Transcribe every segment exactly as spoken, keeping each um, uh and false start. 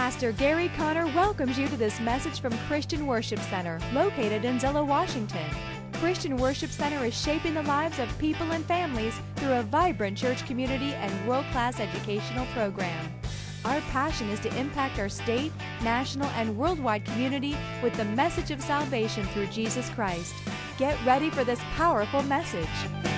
Pastor Gary Conner welcomes you to this message from Christian Worship Center, located in Zillow, Washington. Christian Worship Center is shaping the lives of people and families through a vibrant church community and world-class educational program. Our passion is to impact our state, national, and worldwide community with the message of salvation through Jesus Christ. Get ready for this powerful message.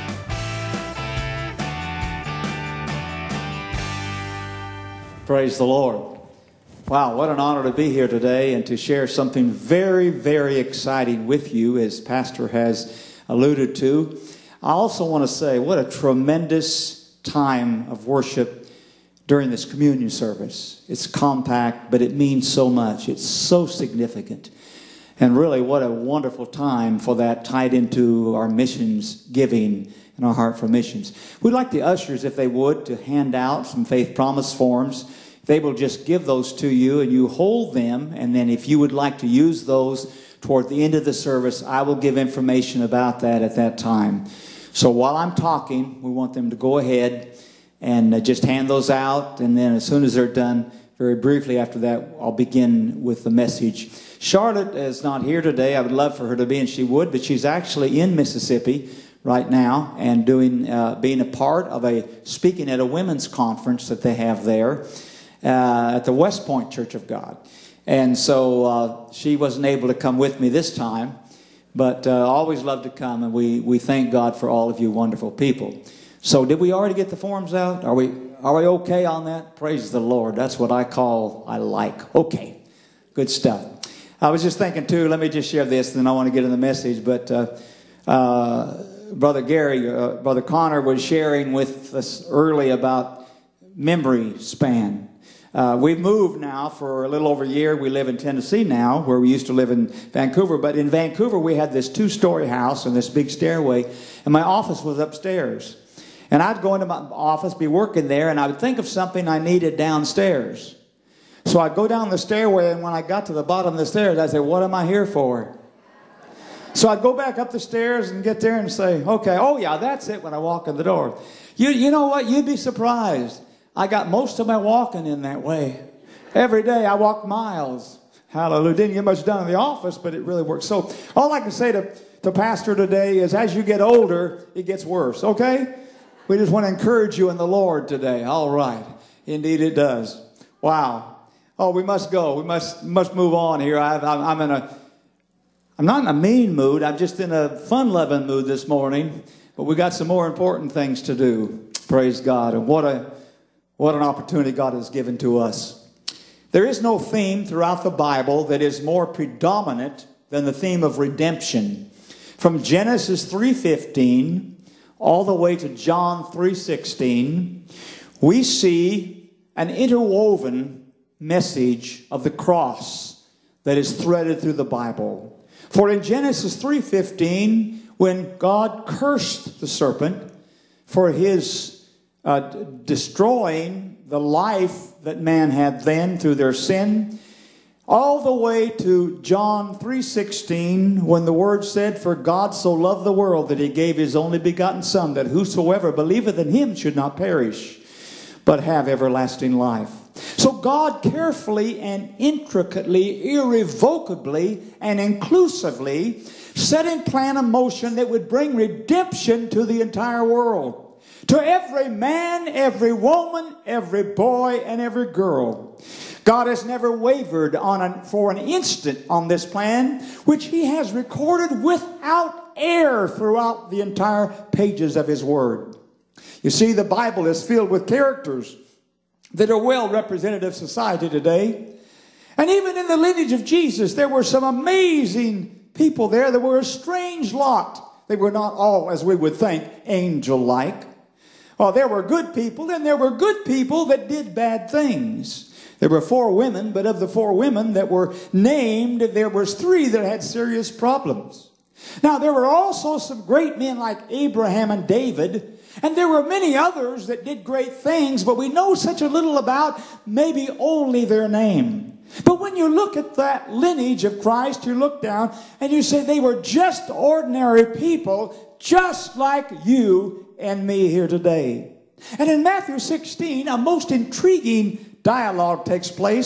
Praise the Lord. Wow, what an honor to be here today and to share something very, very exciting with you, as Pastor has alluded to. I also want to say what a tremendous time of worship during this communion service. It's compact, but it means so much. It's so significant. And really, what a wonderful time for that, tied into our missions giving and our heart for missions. We'd like the ushers, if they would, to hand out some faith promise forms. They will just give those to you, and you hold them, and then if you would like to use those toward the end of the service, I will give information about that at that time. So while I'm talking, we want them to go ahead and uh, just hand those out, and then as soon as they're done, very briefly after that, I'll begin with the message. Charlotte is not here today. I would love for her to be, and she would, but she's actually in Mississippi right now and doing, uh, being a part of a, speaking at a women's conference that they have there. Uh, at the West Point Church of God. And so uh, she wasn't able to come with me this time, but uh, always love to come, and we, we thank God for all of you wonderful people. So did we already get the forms out? Are we, are we okay on that? Praise the Lord. That's what I call, I like. Okay, good stuff. I was just thinking too, let me just share this, and then I want to get in the message, but uh, uh, Brother Gary, uh, Brother Conner was sharing with us early about memory span. Uh, we've moved now for a little over a year. We live in Tennessee now, where we used to live in Vancouver. But in Vancouver, we had this two-story house and this big stairway, and my office was upstairs. And I'd go into my office, be working there, and I would think of something I needed downstairs. So I'd go down the stairway, and when I got to the bottom of the stairs, I'd say, what am I here for? So I'd go back up the stairs and get there and say, okay, oh yeah, that's it when I walk in the door. You, you know what? You'd be surprised. I got most of my walking in that way. Every day I walk miles. Hallelujah. Didn't get much done in the office, but it really works. So all I can say to, to Pastor today is as you get older, it gets worse, okay? We just want to encourage you in the Lord today. All right. Indeed it does. Wow. Oh, we must go. We must must move on here. I, I, I'm in a, I'm not in a mean mood. I'm just in a fun-loving mood this morning. But we got some more important things to do. Praise God. And what a What an opportunity God has given to us. There is no theme throughout the Bible that is more predominant than the theme of redemption. From Genesis three fifteen all the way to John three sixteen, we see an interwoven message of the cross that is threaded through the Bible. For in Genesis three fifteen, when God cursed the serpent for his Uh, destroying the life that man had then through their sin, all the way to John three sixteen, when the word said, for God so loved the world that he gave his only begotten Son, that whosoever believeth in him should not perish, but have everlasting life. So God carefully and intricately, irrevocably and inclusively set in plan a motion that would bring redemption to the entire world. To every man, every woman, every boy, and every girl. God has never wavered on an, for an instant on this plan, which he has recorded without error throughout the entire pages of his word. You see, the Bible is filled with characters that are well represented of society today. And even in the lineage of Jesus, there were some amazing people there. There were a strange lot. They were not all, as we would think, angel-like. Well, there were good people, and there were good people that did bad things. There were four women, but of the four women that were named, there was three that had serious problems. Now, there were also some great men like Abraham and David, and there were many others that did great things, but we know such a little about maybe only their name. But when you look at that lineage of Christ, you look down and you say they were just ordinary people, just like you and me here today. And in Matthew sixteen, a most intriguing dialogue takes place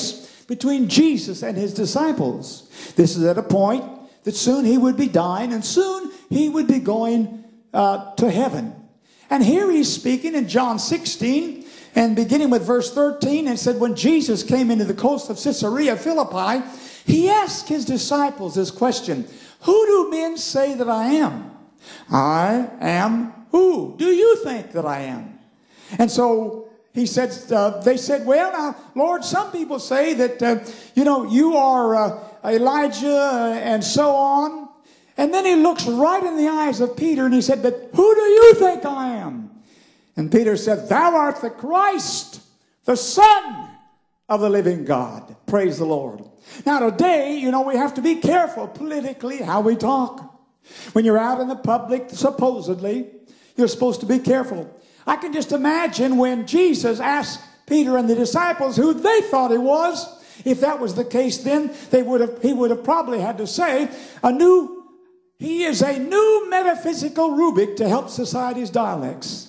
between Jesus and his disciples. This is at a point that soon he would be dying and soon he would be going uh, to heaven. And here he's speaking in John sixteen and beginning with verse thirteen, and said, when Jesus came into the coast of Caesarea Philippi, he asked his disciples this question, who do men say that I am? I am who do you think that I am? And so he said, uh, they said, well, now, Lord, some people say that, uh, you know, you are uh, Elijah and so on. And then he looks right in the eyes of Peter and he said, but who do you think I am? And Peter said, thou art the Christ, the Son of the living God. Praise the Lord. Now today, you know, we have to be careful politically how we talk. When you're out in the public, supposedly, you're supposed to be careful. I can just imagine when Jesus asked Peter and the disciples who they thought he was. If that was the case, then they would have, he would have probably had to say, a new, he is a new metaphysical Rubik to help society's dialects.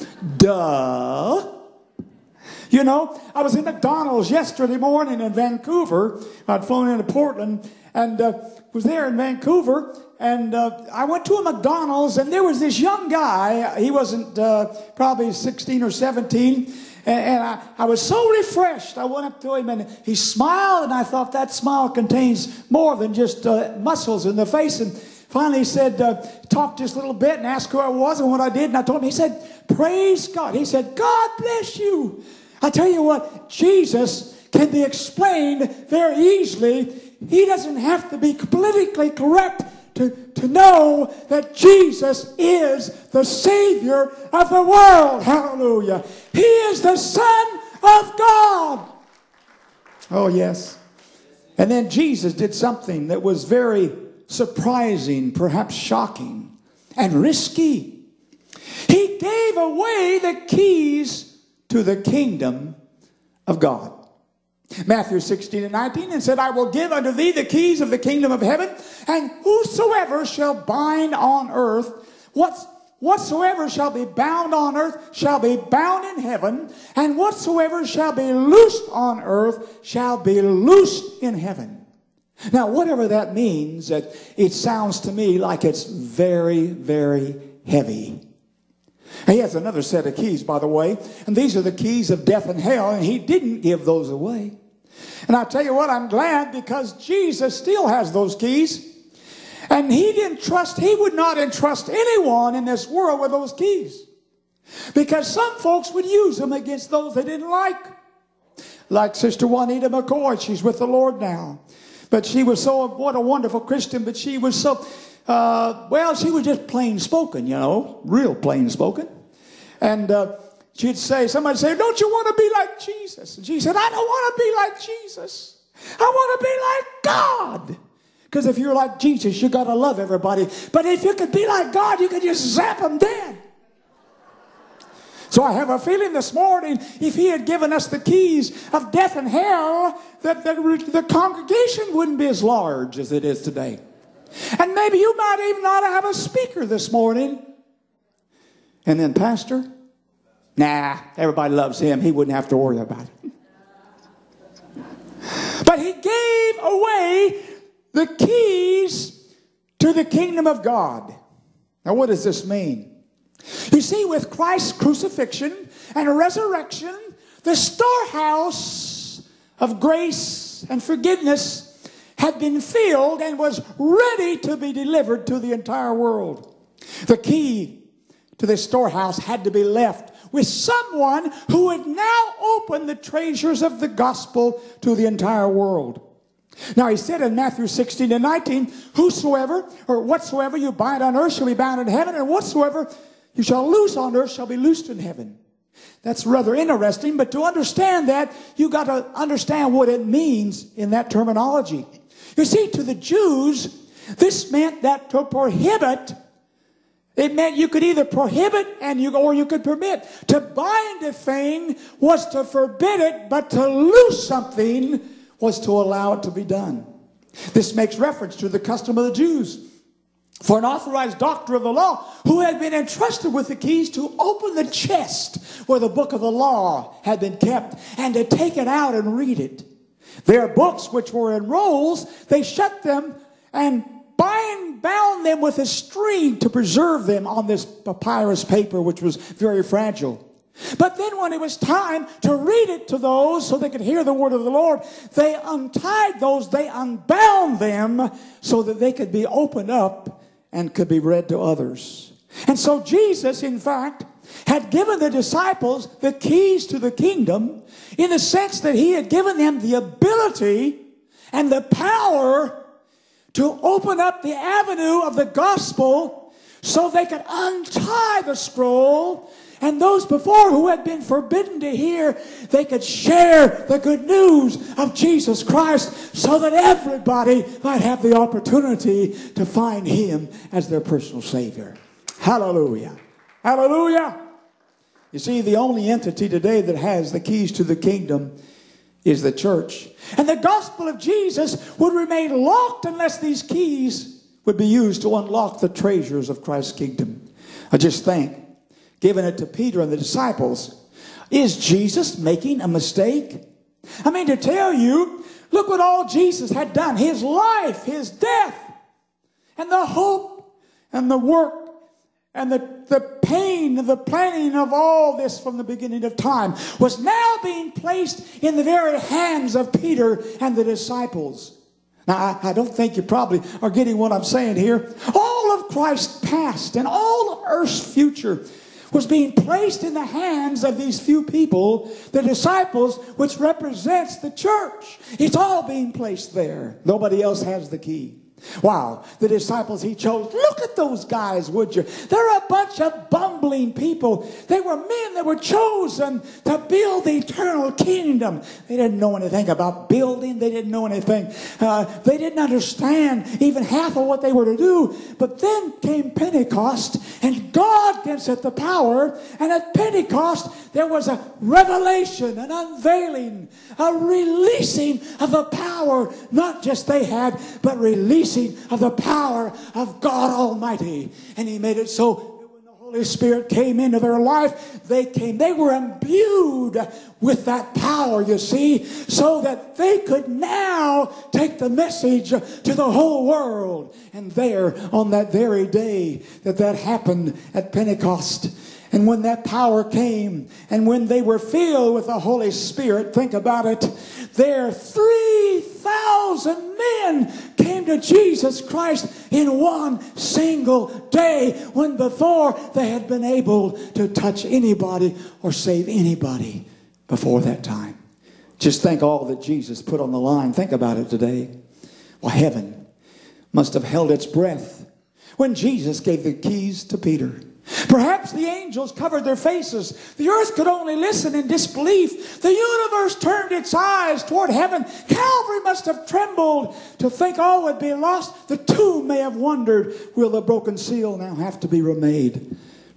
Duh. You know, I was in McDonald's yesterday morning in Vancouver. I'd flown into Portland and uh, was there in Vancouver. And uh, I went to a McDonald's and there was this young guy. He wasn't uh, probably sixteen or seventeen. And, and I, I was so refreshed. I went up to him and he smiled. And I thought that smile contains more than just uh, muscles in the face. And finally he said, uh, talked just a little bit and asked who I was and what I did. And I told him, he said, praise God. He said, God bless you. I tell you what, Jesus can be explained very easily. He doesn't have to be politically correct to, to know that Jesus is the Savior of the world. Hallelujah. He is the Son of God. Oh, yes. And then Jesus did something that was very surprising, perhaps shocking, and risky. He gave away the keys to the kingdom of God. Matthew sixteen and nineteen, and said, I will give unto thee the keys of the kingdom of heaven, and whosoever shall bind on earth, what, whatsoever shall be bound on earth shall be bound in heaven, and whatsoever shall be loosed on earth shall be loosed in heaven. Now, whatever that means, it, it sounds to me like it's very, very heavy. He has another set of keys, by the way, and these are the keys of death and hell, and he didn't give those away. And I tell you what, I'm glad because Jesus still has those keys, and he didn't trust, he would not entrust anyone in this world with those keys, because some folks would use them against those they didn't like. Like Sister Juanita McCoy, she's with the Lord now, but she was so, what a wonderful Christian, but she was so... Uh, well, she was just plain spoken, you know, real plain spoken. And uh, she'd say, somebody would say, don't you want to be like Jesus? And she said, I don't want to be like Jesus. I want to be like God. Because if you're like Jesus, you got to love everybody. But if you could be like God, you could just zap them dead. So I have a feeling this morning, if he had given us the keys of death and hell, that the, the congregation wouldn't be as large as it is today. And maybe you might even ought to have a speaker this morning. And then, Pastor? Nah, everybody loves him. He wouldn't have to worry about it. But he gave away the keys to the kingdom of God. Now, what does this mean? You see, with Christ's crucifixion and resurrection, the storehouse of grace and forgiveness had been filled and was ready to be delivered to the entire world. The key to this storehouse had to be left with someone who would now open the treasures of the gospel to the entire world. Now he said in Matthew sixteen and nineteen, whosoever or whatsoever you bind on earth shall be bound in heaven, and whatsoever you shall loose on earth shall be loosed in heaven. That's rather interesting, but to understand that, you got to understand what it means in that terminology. You see, to the Jews, this meant that to prohibit, it meant you could either prohibit and you, or you could permit. To bind a thing was to forbid it, but to loose something was to allow it to be done. This makes reference to the custom of the Jews. For an authorized doctor of the law who had been entrusted with the keys to open the chest where the book of the law had been kept and to take it out and read it. Their books, which were in rolls, they shut them and bind, bound them with a string to preserve them on this papyrus paper, which was very fragile. But then when it was time to read it to those so they could hear the word of the Lord, they untied those, they unbound them so that they could be opened up and could be read to others. And so Jesus, in fact, had given the disciples the keys to the kingdom in the sense that he had given them the ability and the power to open up the avenue of the gospel so they could untie the scroll, and those before who had been forbidden to hear, they could share the good news of Jesus Christ so that everybody might have the opportunity to find him as their personal Savior. Hallelujah. Hallelujah. You see, the only entity today that has the keys to the kingdom is the church. And the gospel of Jesus would remain locked unless these keys would be used to unlock the treasures of Christ's kingdom. I just think, giving it to Peter and the disciples, is Jesus making a mistake? I mean, to tell you, look what all Jesus had done. His life, his death, and the hope, and the work, and the, the pain, the planning of all this from the beginning of time was now being placed in the very hands of Peter and the disciples. Now, I, I don't think you probably are getting what I'm saying here. All of Christ's past and all of earth's future was being placed in the hands of these few people, the disciples, which represents the church. It's all being placed there. Nobody else has the key. Wow, the disciples he chose. Look at those guys, would you? They're a bunch of bumbling people. They were men that were chosen to build the eternal kingdom. They didn't know anything about building. They didn't know anything. Uh, they didn't understand even half of what they were to do. But then came Pentecost, and God gives it the power. And at Pentecost, there was a revelation, an unveiling, a releasing of the power, not just they had, but releasing of the power of God Almighty. And he made it so that when the Holy Spirit came into their life, they came, they were imbued with that power, you see, so that they could now take the message to the whole world. And there, on that very day that that happened at Pentecost, and when that power came, and when they were filled with the Holy Spirit, think about it, there three thousand men came to Jesus Christ in one single day, when before they had been able to touch anybody or save anybody before that time. Just think all that Jesus put on the line. Think about it today. Well, heaven must have held its breath when Jesus gave the keys to Peter. Perhaps the angels covered their faces. The earth could only listen in disbelief. The universe turned its eyes toward heaven. Calvary must have trembled to think all would be lost. The tomb may have wondered, will the broken seal now have to be remade?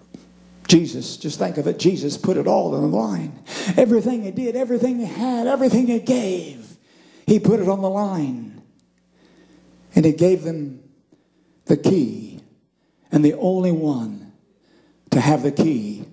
Jesus, just think of it, Jesus put it all on the line. Everything he did, everything he had, everything he gave, he put it on the line. And he gave them the key, and the only one to have the key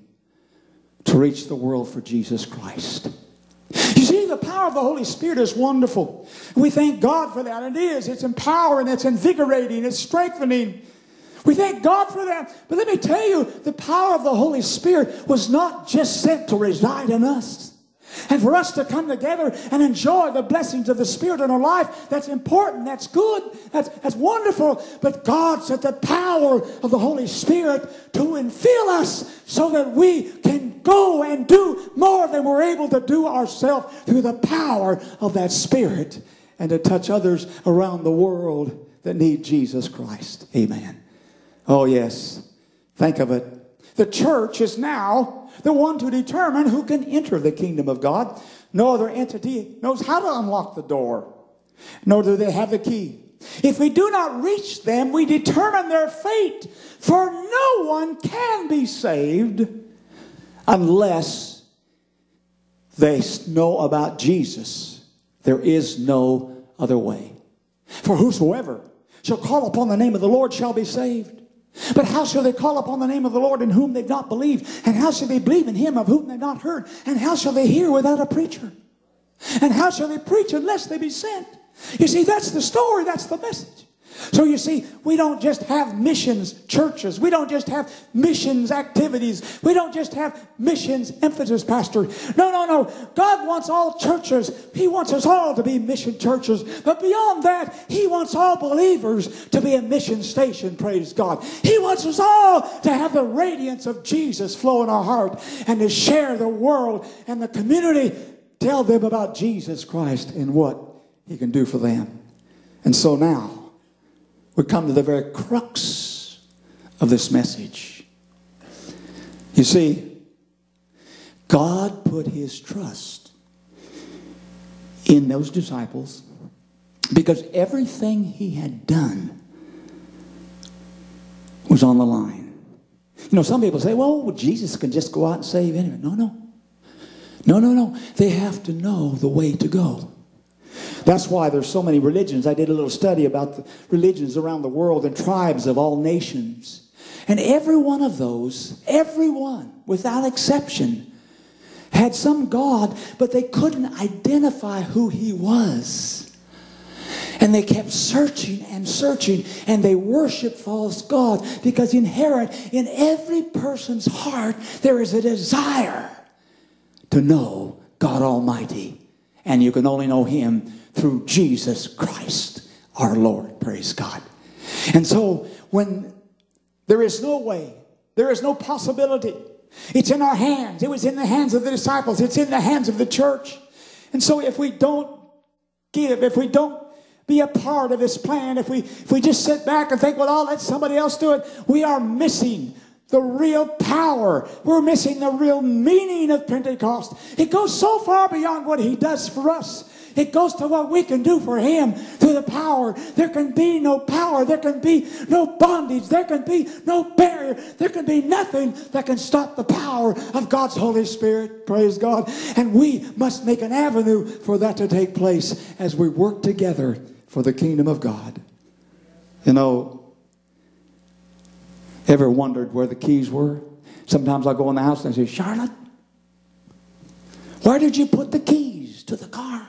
to reach the world for Jesus Christ. You see, the power of the Holy Spirit is wonderful. We thank God for that. It is. It's empowering. It's invigorating. It's strengthening. We thank God for that. But let me tell you, the power of the Holy Spirit was not just sent to reside in us. And for us to come together and enjoy the blessings of the Spirit in our life, that's important, that's good, that's, that's wonderful. But God sent the power of the Holy Spirit to infill us so that we can go and do more than we're able to do ourselves through the power of that Spirit, and to touch others around the world that need Jesus Christ. Amen. Oh, yes. Think of it. The church is now the one to determine who can enter the kingdom of God. No other entity knows how to unlock the door, nor do they have the key. If we do not reach them, we determine their fate. For no one can be saved unless they know about Jesus. There is no other way. For whosoever shall call upon the name of the Lord shall be saved. But how shall they call upon the name of the Lord in whom they've not believed? And how shall they believe in him of whom they've not heard? And how shall they hear without a preacher? And how shall they preach unless they be sent? You see, that's the story. That's the message. So you see, we don't just have missions churches. We don't just have missions activities. We don't just have missions emphasis, Pastor. No, no, no. God wants all churches. He wants us all to be mission churches. But beyond that, He wants all believers to be a mission station, praise God. He wants us all to have the radiance of Jesus flow in our heart and to share the world and the community, tell them about Jesus Christ and what He can do for them. And so now, we come to the very crux of this message. You see, God put His trust in those disciples because everything He had done was on the line. You know, some people say, well, Jesus can just go out and save anyone. No, no. No, no, no. They have to know the way to go. That's why there's so many religions. I did a little study about the religions around the world and tribes of all nations. And every one of those, every one, without exception, had some God, but they couldn't identify who He was. And they kept searching and searching, and they worshiped false God because inherent in every person's heart there is a desire to know God Almighty. And you can only know Him through Jesus Christ, our Lord. Praise God. And so when there is no way, there is no possibility, it's in our hands. It was in the hands of the disciples. It's in the hands of the church. And so if we don't give, if we don't be a part of this plan, if we, if we just sit back and think, well, I'll let somebody else do it, we are missing the real power. We're missing the real meaning of Pentecost. It goes so far beyond what He does for us. It goes to what we can do for Him through the power. There can be no power. There can be no bondage. There can be no barrier. There can be nothing that can stop the power of God's Holy Spirit. Praise God. And we must make an avenue for that to take place as we work together for the kingdom of God. You know, ever wondered where the keys were? Sometimes I go in the house and I say, Charlotte, where did you put the keys to the car?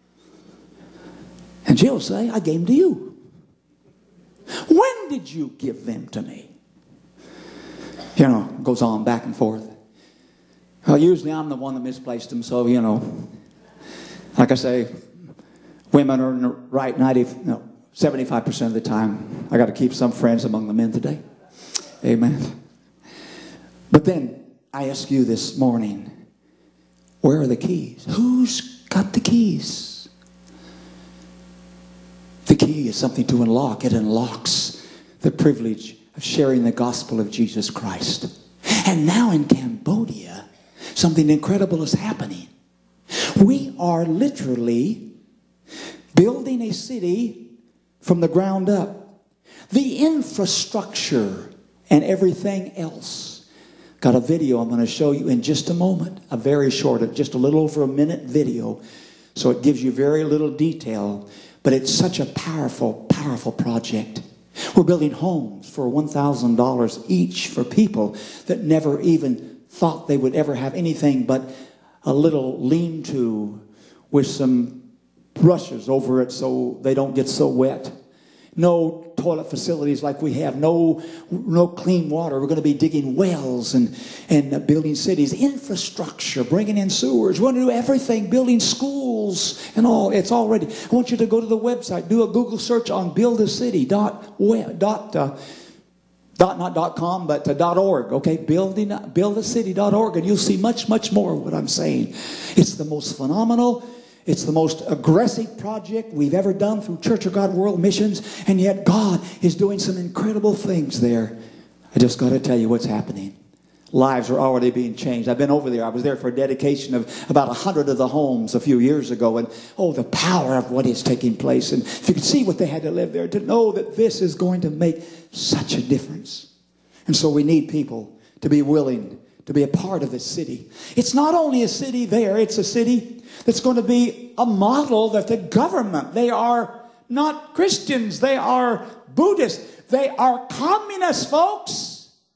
And she'll say, I gave them to you. When did you give them to me? You know, it goes on back and forth. Well, usually I'm the one that misplaced them, so, you know, like I say, women are in the right ninety, no, seventy-five percent of the time. I got to keep some friends among the men today. Amen. But then I ask you this morning, where are the keys? Who's got the keys? The key is something to unlock. It unlocks the privilege of sharing the gospel of Jesus Christ. And now in Cambodia, something incredible is happening. We are literally building a city from the ground up. The infrastructure and everything else. Got a video I'm going to show you in just a moment. A very short, just a little over a minute video. So it gives you very little detail. But it's such a powerful, powerful project. We're building homes for one thousand dollars each for people that never even thought they would ever have anything but a little lean-to with some brushes over it so they don't get so wet. No toilet facilities like we have. No, no clean water. We're going to be digging wells and, and building cities. Infrastructure, bringing in sewers. We're going to do everything. Building schools and all. It's all ready. I want you to go to the website. Do a Google search on build a city dot web, dot, uh, dot, not dot com, but uh, dot org. Okay, building, build a city dot org. And you'll see much, much more of what I'm saying. It's the most phenomenal, it's the most aggressive project we've ever done through Church of God World Missions, and yet God is doing some incredible things there. I just got to tell you what's happening. Lives are already being changed. I've been over there. I was there for a dedication of about a hundred of the homes a few years ago, and oh, the power of what is taking place. And if you could see what they had to live there, to know that this is going to make such a difference. And so we need people to be willing to be a part of this city. It's not only a city there, it's a city that's going to be a model that the government, they are not Christians, they are Buddhists, they are communists, folks.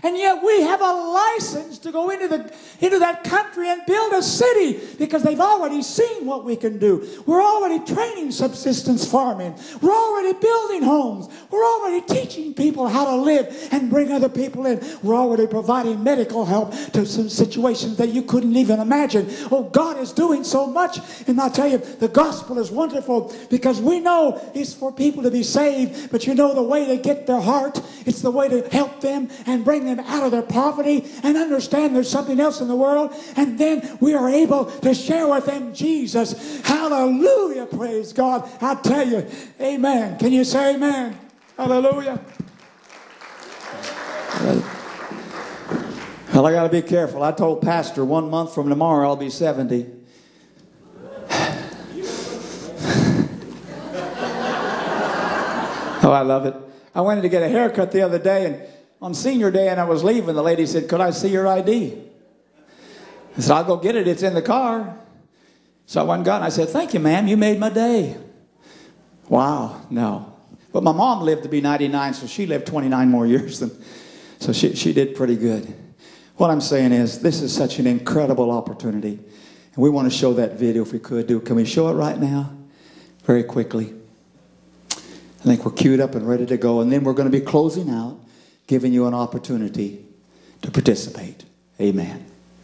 And yet we have a license to go into, the, into that country and build a city because they've already seen what we can do. We're already training subsistence farming. We're already building homes. We're already teaching people how to live and bring other people in. We're already providing medical help to some situations that you couldn't even imagine. Oh, God is doing so much. And I tell you, the gospel is wonderful because we know it's for people to be saved. But you know the way to get their heart, it's the way to help them and bring them out of their poverty and understand there's something else in the world. And then we are able to share with them Jesus. Hallelujah. Praise God. I tell you, amen. Can you say amen? Hallelujah. Well, I got to be careful. I told Pastor one month from tomorrow I'll be seventy. Oh, I love it. I went in to get a haircut the other day, and on senior day, and I was leaving, the lady said, "Could I see your I D?" I said, "I'll go get it. It's in the car." So I went and got it. I said, "Thank you, ma'am. You made my day." Wow, no. But my mom lived to be ninety-nine, so she lived twenty-nine more years than, so she, she did pretty good. What I'm saying is, this is such an incredible opportunity. And we want to show that video if we could. Do. Can we show it right now? Very quickly. I think we're queued up and ready to go. And then we're going to be closing out, giving you an opportunity to participate. Amen.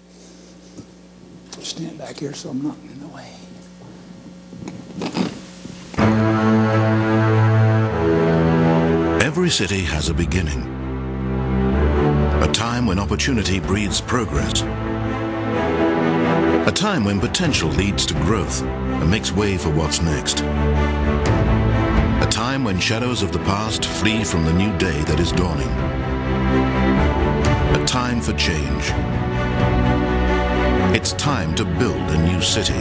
Stand back here so I'm not in the way. Every city has a beginning. A time when opportunity breeds progress. A time when potential leads to growth and makes way for what's next. A time when shadows of the past flee from the new day that is dawning. A time for change. It's time to build a new city.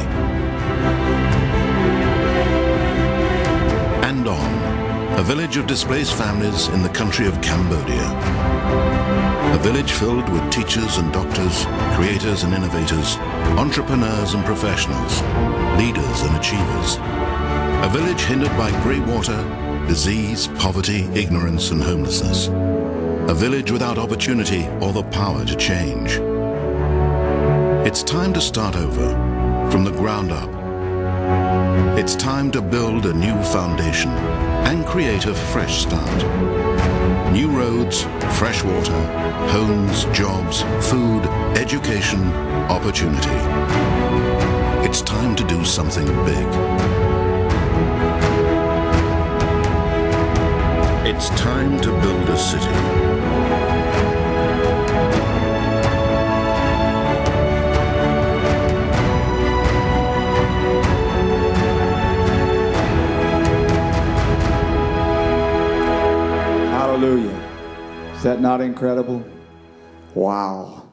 Andong, a village of displaced families in the country of Cambodia. A village filled with teachers and doctors, creators and innovators, entrepreneurs and professionals, leaders and achievers. A village hindered by grey water, disease, poverty, ignorance and homelessness. A village without opportunity or the power to change. It's time to start over, from the ground up. It's time to build a new foundation and create a fresh start. New roads, fresh water, homes, jobs, food, education, opportunity. It's time to do something big. It's time to build a city. Hallelujah. Is that not incredible? Wow.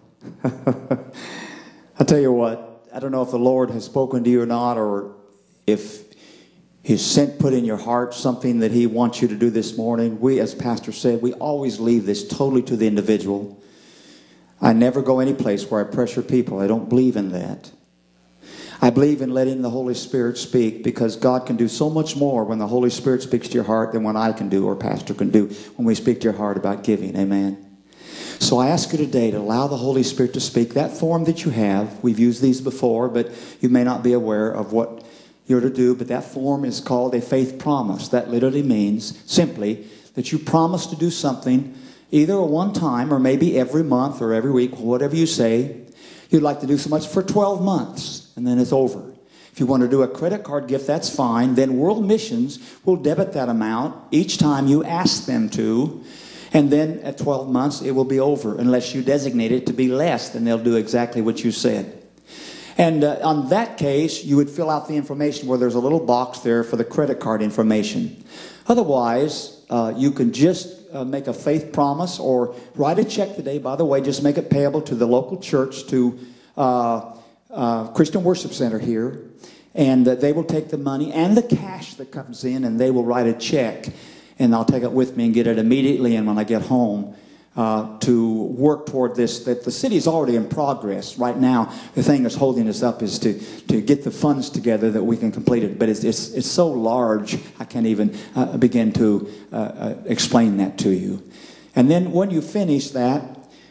I'll tell you what, I don't know if the Lord has spoken to you or not, or if He's sent, put in your heart something that He wants you to do this morning. We, as Pastor said, we always leave this totally to the individual. I never go any place where I pressure people. I don't believe in that. I believe in letting the Holy Spirit speak, because God can do so much more when the Holy Spirit speaks to your heart than what I can do or Pastor can do when we speak to your heart about giving. Amen. So I ask you today to allow the Holy Spirit to speak. That form that you have, we've used these before, but you may not be aware of what you're to do. But that form is called a faith promise. That literally means simply that you promise to do something either a one time or maybe every month or every week, whatever you say. You'd like to do so much for twelve months, and then it's over. If you want to do a credit card gift, that's fine. Then World Missions will debit that amount each time you ask them to. And then at twelve months, it will be over unless you designate it to be less. Then they'll do exactly what you said. And uh, on that case, you would fill out the information where there's a little box there for the credit card information. Otherwise, uh, you can just uh, make a faith promise or write a check today. By the way, just make it payable to the local church, to uh, uh, Christian Worship Center here. And uh, they will take the money and the cash that comes in, and they will write a check. And I'll take it with me and get it immediately. And when I get home, uh, to work toward this, that the city is already in progress. Right now, the thing that's holding us up is to, to get the funds together that we can complete it. But it's, it's, it's so large, I can't even uh, begin to uh, uh, explain that to you. And then when you finish that,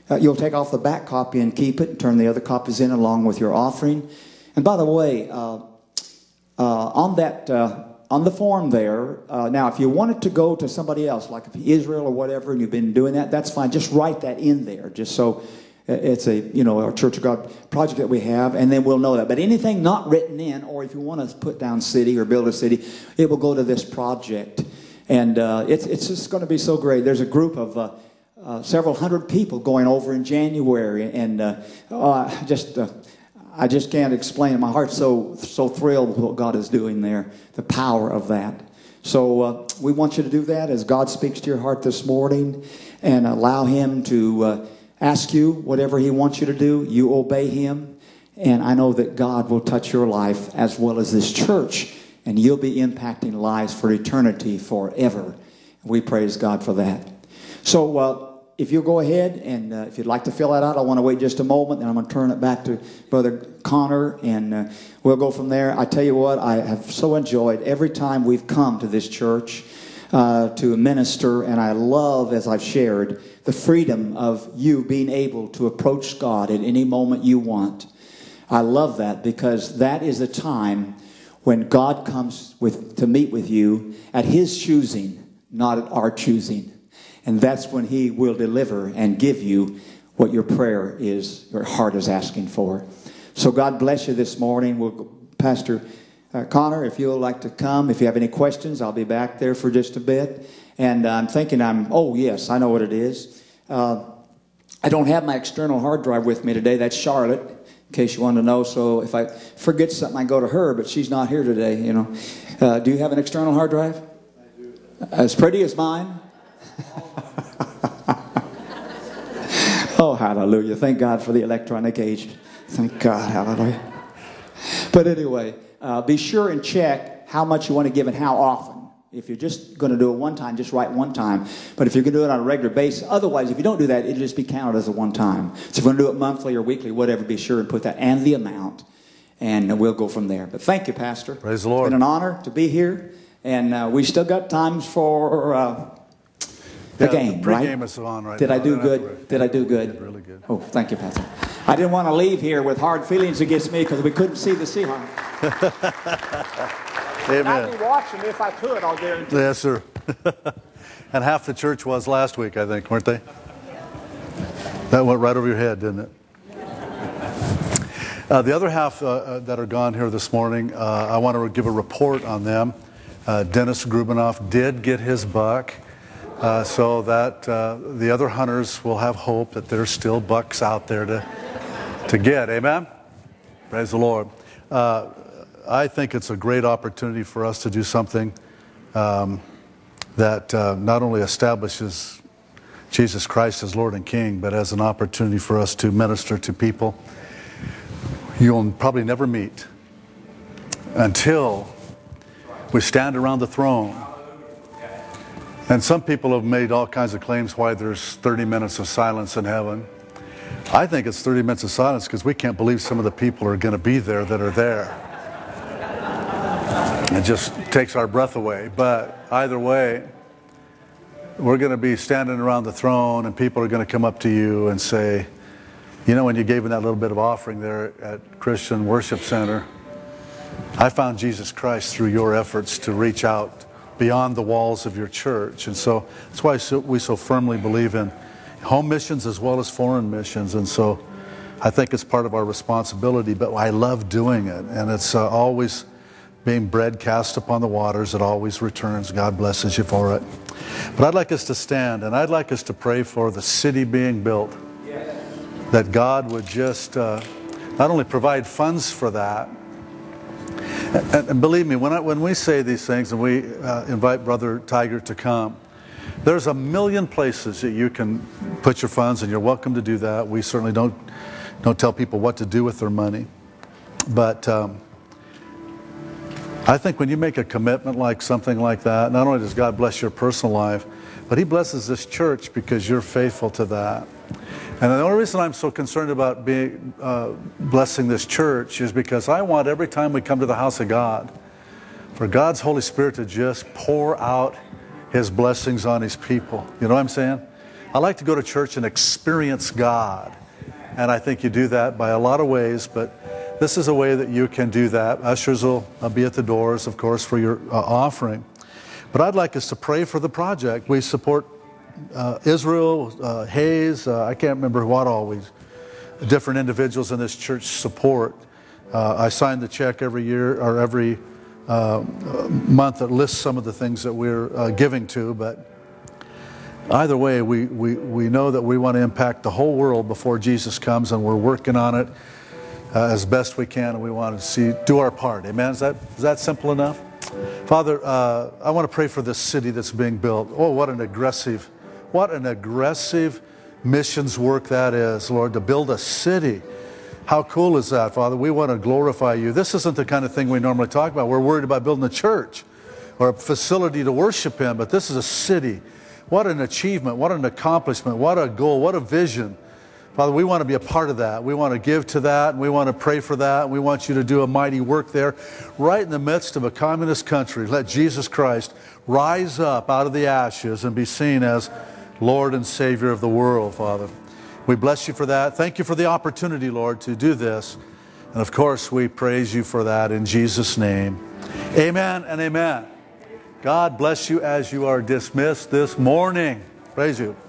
uh, you'll take off the back copy and keep it and turn the other copies in along with your offering. And by the way, uh, uh, on that uh, on the form there, uh, now if you wanted to go to somebody else, like Israel or whatever, and you've been doing that, that's fine. Just write that in there, just so it's a, you know, our Church of God project that we have, and then we'll know that. But anything not written in, or if you want to put down city or build a city, it will go to this project. And uh, it's it's just going to be so great. There's a group of uh, uh, several hundred people going over in January, and uh, uh, just uh, I just can't explain it. My heart's so so thrilled with what God is doing there, the power of that. So uh, we want you to do that as God speaks to your heart this morning, and allow Him to uh, ask you whatever He wants you to do. You obey Him, and I know that God will touch your life as well as this church, and you'll be impacting lives for eternity, forever. We praise God for that. So uh, if you'll go ahead, and uh, if you'd like to fill that out, I want to wait just a moment, and I'm going to turn it back to Brother Connor, and uh, we'll go from there. I tell you what, I have so enjoyed every time we've come to this church uh, to minister, and I love, as I've shared, the freedom of you being able to approach God at any moment you want. I love that, because that is the time when God comes with to meet with you at His choosing, not at our choosing. And that's when He will deliver and give you what your prayer is, your heart is asking for. So God bless you this morning. We'll, Pastor uh, Connor, if you'll like to come, if you have any questions, I'll be back there for just a bit. And I'm thinking I'm, oh yes, I know what it is. Uh, I don't have my external hard drive with me today. That's Charlotte, in case you want to know. So if I forget something, I go to her, but she's not here today, you know. Uh, do you have an external hard drive? I do. As pretty as mine? Oh, hallelujah. Thank God for the electronic age. Thank God, hallelujah. But anyway, uh, be sure and check how much you want to give and how often. If you're just going to do it one time, just write one time. But if you're going to do it on a regular basis, otherwise, if you don't do that, it'll just be counted as a one time. So if you're going to do it monthly or weekly, whatever, be sure and put that and the amount, and we'll go from there. But thank you, Pastor. Praise the Lord. It's been an honor to be here, and uh, we still got times for uh, the yeah, game, the right? Pre-game is on right Did now. I do I good? Did I do good? Did really good. Oh, thank you, Pastor. I didn't want to leave here with hard feelings against me because we couldn't see the Seahawks. Amen. I'd be watching if I could, I'll guarantee. Yes, sir. And half the church was last week, I think, weren't they? That went right over your head, didn't it? Uh, the other half uh, uh, that are gone here this morning, uh, I want to give a report on them. Uh, Dennis Grubenoff did get his buck, uh, so that uh, the other hunters will have hope that there's still bucks out there to, to get. Amen? Praise the Lord. Uh, I think it's a great opportunity for us to do something um, that uh, not only establishes Jesus Christ as Lord and King, but as an opportunity for us to minister to people you'll probably never meet until we stand around the throne. And some people have made all kinds of claims why there's thirty minutes of silence in heaven. I think it's thirty minutes of silence because we can't believe some of the people are going to be there that are there. It just takes our breath away. But either way, we're going to be standing around the throne, and people are going to come up to you and say, you know, when you gave me that little bit of offering there at Christian Worship Center, I found Jesus Christ through your efforts to reach out beyond the walls of your church. And so that's why we so firmly believe in home missions as well as foreign missions. And so I think it's part of our responsibility, but I love doing it. And it's uh, always being bread cast upon the waters. It always returns. God blesses you for it. But I'd like us to stand, and I'd like us to pray for the city being built. That God would just uh, not only provide funds for that, and, and believe me, when, I, when we say these things and we uh, invite Brother Tiger to come, there's a million places that you can put your funds, and you're welcome to do that. We certainly don't, don't tell people what to do with their money. But um, I think when you make a commitment like something like that, not only does God bless your personal life, but He blesses this church because you're faithful to that. And the only reason I'm so concerned about being uh, blessing this church is because I want every time we come to the house of God for God's Holy Spirit to just pour out His blessings on His people. You know what I'm saying? I like to go to church and experience God. And I think you do that by a lot of ways, but this is a way that you can do that. Ushers will be at the doors, of course, for your uh, offering. But I'd like us to pray for the project. We support uh, Israel, uh, Hayes, uh, I can't remember what all we, different individuals in this church support. Uh, I sign the check every year or every uh, month that lists some of the things that we're uh, giving to, but either way, we, we, we know that we want to impact the whole world before Jesus comes, and we're working on it uh, as best we can, and we want to see do our part. Amen? Is that, is that simple enough? Father, uh, I want to pray for this city that's being built. Oh, what an aggressive, what an aggressive missions work that is, Lord, to build a city. How cool is that, Father? We want to glorify you. This isn't the kind of thing we normally talk about. We're worried about building a church or a facility to worship in, but this is a city. What an achievement, what an accomplishment, what a goal, what a vision. Father, we want to be a part of that. We want to give to that, and we want to pray for that, and we want you to do a mighty work there. Right in the midst of a communist country, let Jesus Christ rise up out of the ashes and be seen as Lord and Savior of the world, Father. We bless you for that. Thank you for the opportunity, Lord, to do this. And of course, we praise you for that in Jesus' name. Amen and amen. God bless you as you are dismissed this morning. Praise you.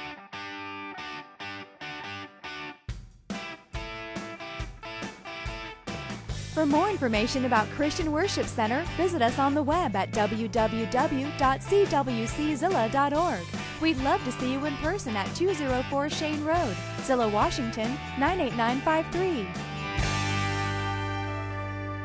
For more information about Christian Worship Center, visit us on the web at w w w dot c w c zilla dot org. We'd love to see you in person at two oh four Shane Road, Zillah, Washington, nine eight nine five three.